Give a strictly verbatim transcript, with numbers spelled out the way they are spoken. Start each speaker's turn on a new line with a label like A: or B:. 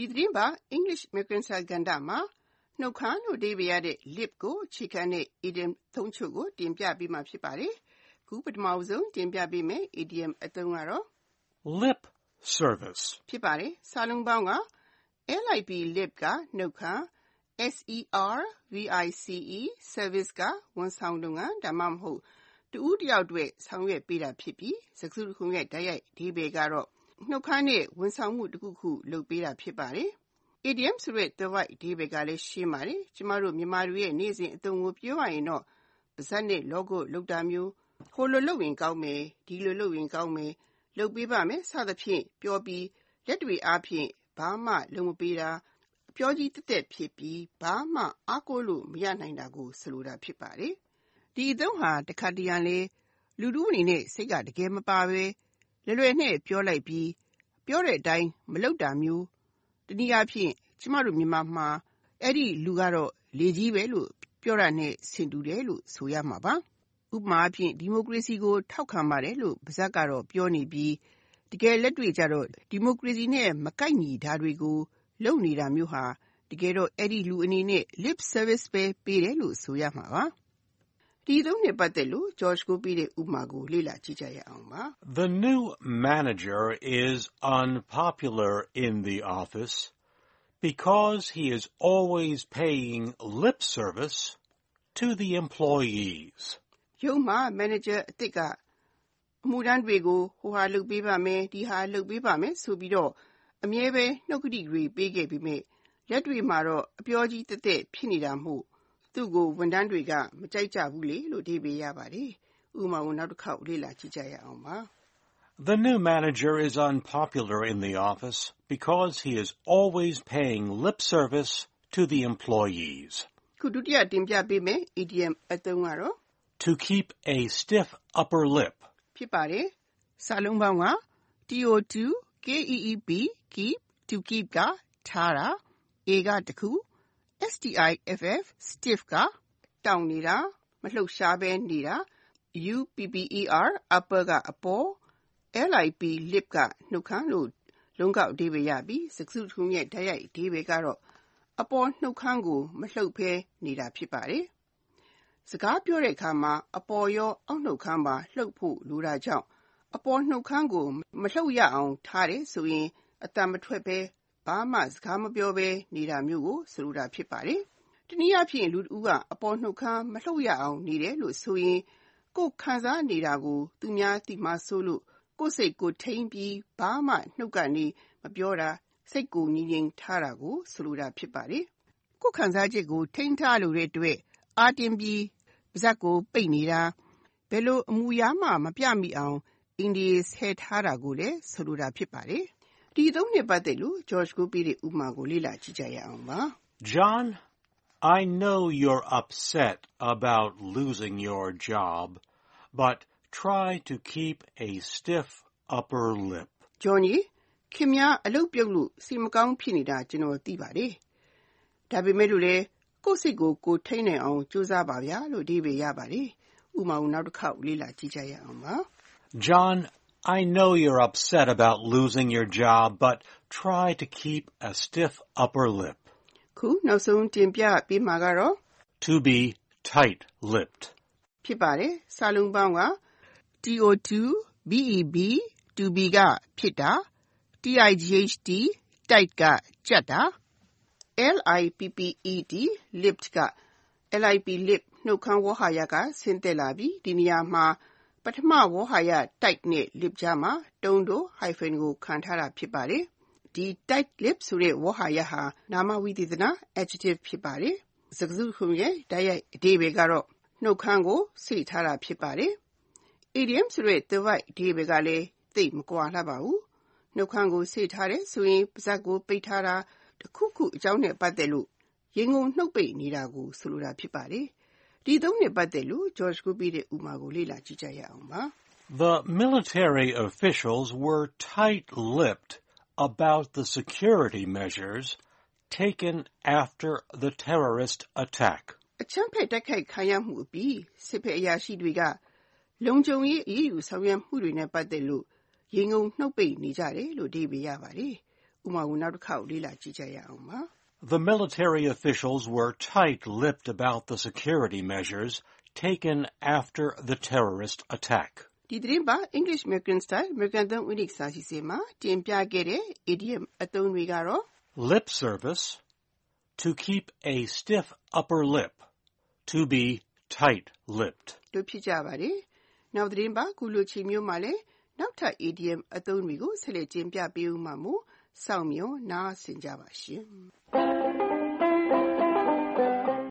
A: ဒီသတင်းပါ English American စာကဏ္ဍမှာနှုတ်ခမ်းလို့အဓိပ္ပာယ်ရတဲ့ lip ကိုအခြေခံတဲ့ idiom သုံးချို့ကိုတင်ပြပေးမှာဖြစ်ပါတယ်။ခုပထမဆုံးတင်ပြပေးမယ့် idiom အသုံးကတော့
B: lip service
A: ဖြစ်ပါတယ်။စာလုံးပေါင်းက lip lip ကနှုတ်ခမ်း service service ကဝန်ဆောင်လုပ်ငန်းဒါမှမဟုတ်တဦးတယောက်အတွက်ဆောင်ရွက်ပေးတာဖြစ်ပြီးစကားစုတစ်ခုရဲ့တိုက်ရိုက်အဓိပ္ပာယ်ကတော့နှုတ်ခမ်းနဲ့ဝန်ဆောင်မှုတစ်ခုခုလုပ်ပေးတာဖြစ်ပါတယ်။ idiom ဆိုတဲ့သွယ်ဝိုက်အဓိပ္ပာယ်ကလည်းရှင်းပါတယ်။ကျမတို့မြန်မာတွေရဲ့နေ့စဉ်အသုံးကိုပြောရရင်တော့ပါးစပ်နဲ့လောကုတ်လုပ်တာမျိုးဟိုလိုလုပ်ရင်ကောင်းမယ်ဒီလိုလုပ်ရင်ကောင်းမယ်လုပ်ပေးပါမယ်စသဖြင့်ပြောပြီးလက်တွေအားဖြင့်ဘာမှလုပ်မပေးတာအပြောကြီးတက်တက်ဖြစ်ပြီးဘာမှအားကိုးလို့မရနိုင်တာကိုဆိုလိုတာဖြစ်ပါတယ်။ဒီအသုံးဟာတစ်ခါတရံလေလူတူအနေနဲ့စိတ်ကတကယ်မပါပဲလွယ်လွယ်နဲ့ပြောလိုက်ပြီးပြောတဲ့အတိုင်းမလုပ်တာမျိုးတနည်းအားဖြင့်ကျမတို့မြန်မာမှာအဲ့ဒီလူကတော့လေကြီးပဲလို့ပြောတာနဲ့ဆင်တူတယ်လို့ဆိုရမှာပါ။ဥပမာအဖြစ်ဒီမိုကရေစီကိုထောက်ခံပါတယ်လို့ပါးစပ်ကတော့ပြောနေပြီးတကယ်လက်တွေ့ကြတော့ဒီမိုကရေစီနဲ့မကိုက်ညီတာတွေကိုလုပ်နေတာမျိုးဟာတကယ်တော့အဲ့ဒီလူအနေနဲ့ lip service ပဲပေးတယ်လို့ဆိုရမှာပါ။ဒီသုံးနဲ့ပတ်သက်လို့ George ကိုပေးတဲ့ဥပမာကိုလေ့လာကြည့်ကြရအောင်ပါ။
B: The new manager is unpopular in the office because he is always paying lip service to the employees.
A: ရုံးမှာ manager အသစ်ကအမှုထမ်းတွေကိုဟိုဟာလုပ်ပေးပါမယ်ဒီဟာလုပ်ပေးပါမယ်ဆိုပြီးတော့အမြဲပဲနှုတ်ကတိတွေပေးခဲ့ပြီးမြဲလက်တွေမှာတော့အပြောကြီးတက်တက်ဖြစ်နေတာမို့သူ့ကိုဝန်ထမ်းတွေကမကြိုက်ကြဘူးလေလို့အဓိပ္ပာယ်ရပါတယ်။ဥပမာကိုနောက်တစ်ခေါက်လေ့လာကြည့်ကြရအောင်ပါ။
B: The new manager is unpopular in the office because he is always paying lip service to the employees.
A: ခုဒုတိယတင်ပြပေးမယ် idiom အသုံးကတော့
B: To keep a stiff upper lip.
A: ဖြစ်ပါတယ်။စာလုံးပေါင်းက to keep keep to keep ကထားတာ a ကတစ်ခု stiff stiff ကတောင့်နေတာမလှုပ်ရှားပဲနေတာ upper upper ကအပေါ် lip lip ကနှုတ်ခမ်းလို့လုံးကောက်အဓိပ္ပာယ်ရပြီးစကားစုတစ်ခုရဲ့တိုက်ရိုက်အဓိပ္ပာယ်ကတော့အပေါ်နှုတ်ခမ်းကိုမလှုပ်ဘဲနေတာဖြစ်ပါတယ်။စကားပြောတဲ့အခါမှာအပေါ်ရောအောက်နှုတ်ခမ်းပါလှုပ်ဖို့လိုတာကြောင့်အပေါ်နှုတ်ခမ်းကိုမလှုပ်ရအောင်ထားတယ်ဆိုရင်အသံမထွက်ပဲဘာမှစကားမပြောဘဲနေတာမျိုးကိုဆိုလိုတာဖြစ်ပါတယ်။တနည်းအားဖြင့်လူတစ်ဦးကအပေါ်နှုတ်ခမ်းမလှုပ်ရအောင်နေတယ်လို့ဆိုရင်ကိုယ်ခံစားနေတာကိုသူများသိမှဆိုလို့ကိုယ်စိတ်ကိုထိန်းပြီးဘာမှနှုတ်ကနေမပြောတာစိတ်ကိုငြိမ်ငြိမ်ထားတာကိုဆိုလိုတာဖြစ်ပါတယ်။ကိုယ်ခံစားချက်ကိုထိန်းထားလို့တဲ့အတွက်အာတင်ပြီးပါးစပ်ကိုပိတ်နေတာဘယ်လိုအမူအရာမှမပြမိအောင်အင်ဒီဆဲထားတာကိုလည်းဆိုလိုတာဖြစ်ပါတယ်။ဒီသုံးနဲ့ပတ်သက်လို့ George ကိုပေးတဲ့ဥပမာကိုလေ့လာကြည့်ကြရအောင်ပါ။
B: John, I know you're upset about losing your job, but try to keep a stiff upper lip.
A: John ခင်ဗျားအလုပ်ပြုတ်လို့စိတ်မကောင်းဖြစ်နေတာကျွန်တော်သိပါတယ်။ဒါပေမဲ့လို့လေကိုယ့်စိတ်ကိုကိုယ်ထိန်းနိုင်အောင်ကြိုးစားပါဗျာလို့အဓိပ္ပာယ်ရပါတယ်။ဥပမာကိုနောက်တစ်ခေါက်လေ့လာကြည့်ကြရအောင်ပါ
B: ။ John, I know you're upset about losing your job, but try to keep a stiff upper lip.
A: ခုနောက်ဆုံးတင်ပြပေးမှာကတော့
B: To be tight-lipped.
A: ဖြစ်ပါတယ်။စာလုံးပေါင်းက to to be ကဖြစ်တာ tight tight ကကြက်တာ lipped lipped က lip lip နှုတ်ခမ်းဝေါဟာရကဆင်းသက်လာပြီးဒီနေရာမှာပထမဝေါဟာရ tight နဲ့ lip ကြားမှာတုံးတို့ hyphen ကိုခံထားတာဖြစ်ပါတယ်။ဒီ tight lip ဆိုတဲ့ဝေါဟာရဟာနာမဝိသေသန adjective ဖြစ်ပါတယ်။စကားစုတစ်ခုရဲ့တိုက်ရိုက်အဓိပ္ပာယ်ကတော့နှုတ်ခမ်းကိုစိတ်ထားတာဖြစ်ပါတယ်။ idiom ဆိုတဲ့သွယ်ဝိုက်အဓိပ္ပာယ်ကလည်းသိပ်မကွာလှပါဘူး။နှုတ်ခမ်းကိုစိတ်ထားတယ်ဆိုရင်ပါးစပ်ကိုပိတ်ထားတာတစ်ခုခုအကြောင်းနဲ့ပတ်သက်လို့ရင်ငုံနှုတ်ပိတ်နေတာကိုဆိုလိုတာဖြစ်ပါတယ်။ဒီသုံးနဲ့ပတ်သက်လို့ George ကိုပေးတဲ့ဥပမာကိုလေ့လာကြည့်ကြရအောင်ပါ
B: ။ The military officials were tight-lipped about the security measures taken after the terrorist attack.
A: အချမ်းဖက်တိုက်ခိုက်ခံရမှုအပြီးစစ်ဖက်အရာရှိတွေကလုံခြုံရေးအရေးယူဆောင်ရွက်မှုတွေနဲ့ပတ်သက်လို့ရင်ငုံနှုတ်ပိတ်နေကြတယ်လို့အဓိပ္ပာယ်ရပါတယ်ဥပမာကိုနောက်တစ်ခါလေ့လာကြည့်ကြရအောင်ပါ
B: The military officials were tight-lipped about the security measures taken after the terrorist attack.
A: ဒီသတင်းပါ English American Style American သုံး Unix စာစီစဉ်မှာတင်ပြခဲ့တဲ့ idiom အသုံးတွေကတော့
B: Lip service, to keep a stiff upper lip, to be tight-lipped.
A: တို့ဖြစ်ကြပါတယ်နောက်သတင်းပါခုလိုချိန်မျိုးမှာလဲနောက်ထပ် idiom အသုံးတွေကိုဆက်လက်တင်ပြပေးဦးမှာမို့စောင့်မျှော်နားဆင်ကြပါရှင်